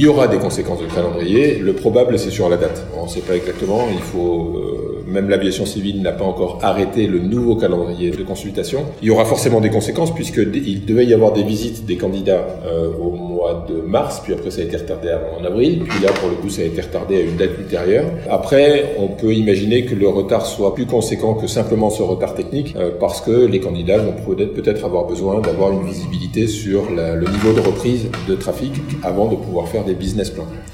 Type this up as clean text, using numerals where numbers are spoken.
Il y aura des conséquences de calendrier. Le probable, c'est sur la date. On ne sait pas exactement. Même l'aviation civile n'a pas encore arrêté le nouveau calendrier de consultation. Il y aura forcément des conséquences puisqu'il devait y avoir des visites des candidats au mois de mars, puis après ça a été retardé en avril, puis là pour le coup ça a été retardé à une date ultérieure. Après, on peut imaginer que le retard soit plus conséquent que simplement ce retard technique parce que les candidats vont peut-être avoir besoin d'avoir une visibilité sur le niveau de reprise de trafic avant de pouvoir faire des business plans.